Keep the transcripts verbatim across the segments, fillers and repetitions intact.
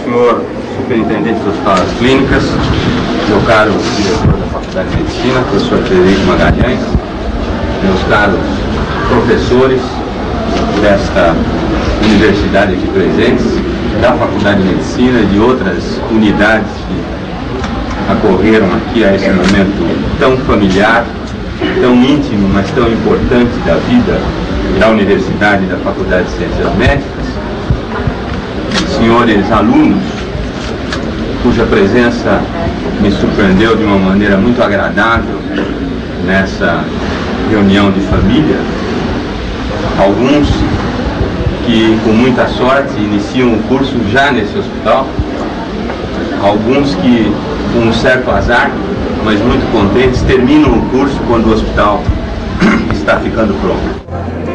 senhor superintendente das escolas clínicas, meu caro diretor da Faculdade de Medicina, professor Frederico Magalhães, meus caros professores desta universidade aqui presentes, da Faculdade de Medicina e de outras unidades que acorreram aqui a esse momento tão familiar, tão íntimo, mas tão importante da vida da Universidade e da Faculdade de Ciências Médicas, senhores alunos, cuja presença me surpreendeu de uma maneira muito agradável nessa reunião de família, alguns que com muita sorte iniciam o curso já nesse hospital, alguns que com um certo azar, mas muito contentes, terminam o curso quando o hospital está ficando pronto.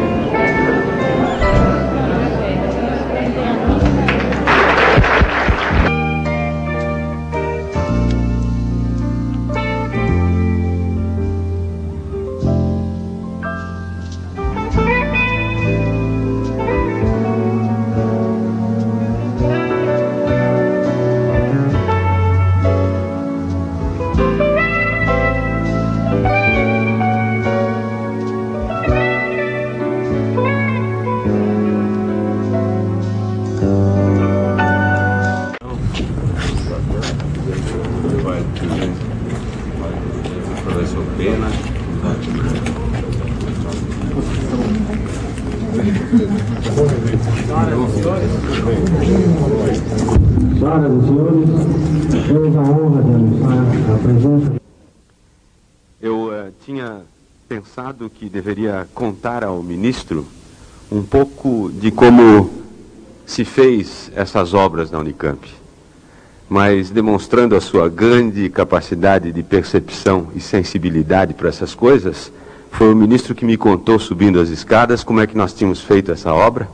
Senhoras e senhores, temos a honra de anunciar a presença. Eu uh, tinha pensado que deveria contar ao ministro um pouco de como se fez essas obras na Unicamp, mas demonstrando a sua grande capacidade de percepção e sensibilidade para essas coisas, foi o ministro que me contou, subindo as escadas, como é que nós tínhamos feito essa obra.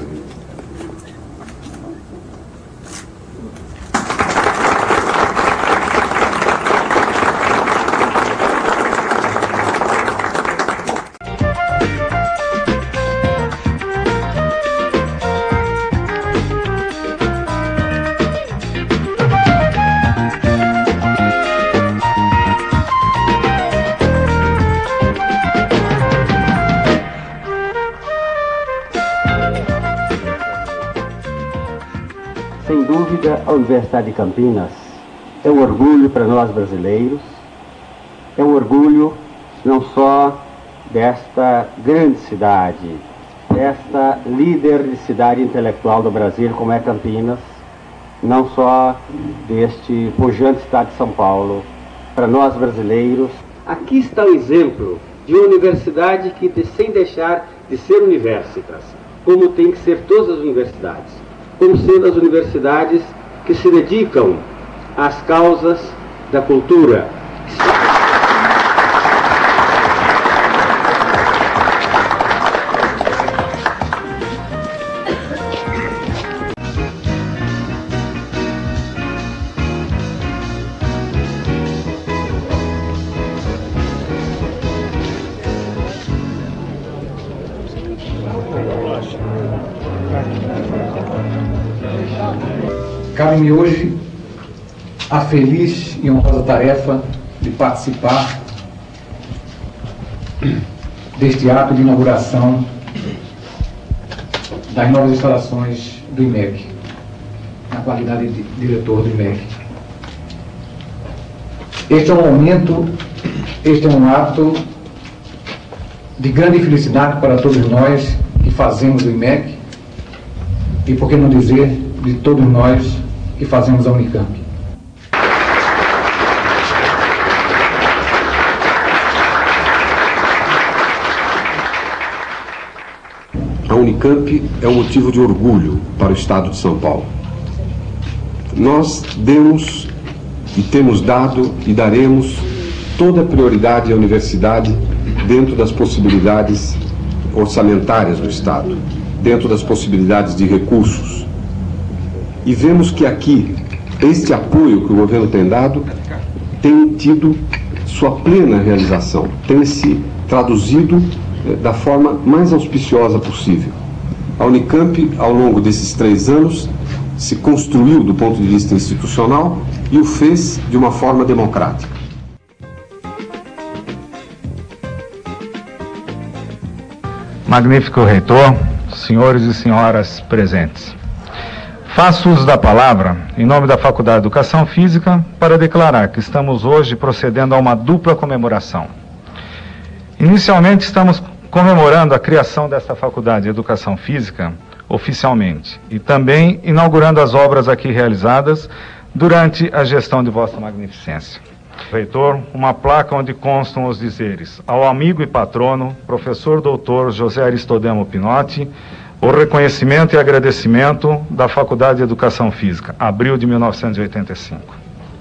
Sem dúvida, a Universidade de Campinas é um orgulho para nós brasileiros, é um orgulho não só desta grande cidade, desta líder de cidade intelectual do Brasil, como é Campinas, não só deste pujante estado de São Paulo, para nós brasileiros. Aqui está um exemplo de uma universidade que, sem deixar de ser universitas, como tem que ser todas as universidades, como sendo as universidades que se dedicam às causas da cultura. Cabe-me hoje a feliz e honrosa tarefa de participar deste ato de inauguração das novas instalações do I M E C, na qualidade de diretor do I M E C. Este é um momento, este é um ato de grande felicidade para todos nós que fazemos o I M E C e, por que não dizer, de todos nós que fazemos a Unicamp. A Unicamp é um motivo de orgulho para o Estado de São Paulo. Nós demos e temos dado e daremos toda a prioridade à universidade dentro das possibilidades orçamentárias do Estado, dentro das possibilidades de recursos. E vemos que aqui, este apoio que o governo tem dado, tem tido sua plena realização, tem se traduzido eh, da forma mais auspiciosa possível. A Unicamp, ao longo desses três anos, se construiu do ponto de vista institucional e o fez de uma forma democrática. Magnífico reitor, senhores e senhoras presentes. Faço uso da palavra, em nome da Faculdade de Educação Física, para declarar que estamos hoje procedendo a uma dupla comemoração. Inicialmente, estamos comemorando a criação desta Faculdade de Educação Física, oficialmente, e também inaugurando as obras aqui realizadas durante a gestão de Vossa Magnificência. Reitor, uma placa onde constam os dizeres: ao amigo e patrono, professor doutor José Aristodemo Pinotti, o reconhecimento e agradecimento da Faculdade de Educação Física, abril de mil novecentos e oitenta e cinco.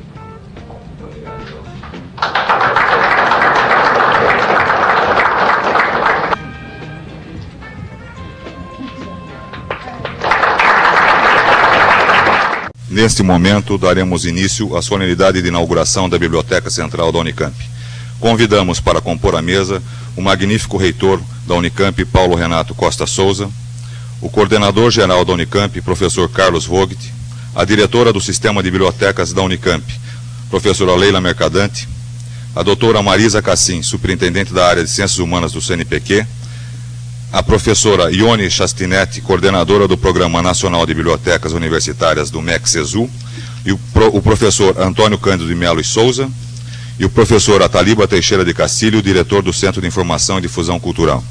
Neste momento, daremos início à solenidade de inauguração da Biblioteca Central da Unicamp. Convidamos para compor a mesa o magnífico reitor da Unicamp, Paulo Renato Costa Souza, o coordenador-geral da Unicamp, professor Carlos Vogt, a diretora do Sistema de Bibliotecas da Unicamp, professora Leila Mercadante, a doutora Marisa Cassim, superintendente da área de Ciências Humanas do C N P Q, a professora Ione Chastinetti, coordenadora do Programa Nacional de Bibliotecas Universitárias do M E C-CESU, e o, pro, o professor Antônio Cândido de Melo e Souza, e o professor Ataliba Teixeira de Castilho, diretor do Centro de Informação e Difusão Cultural.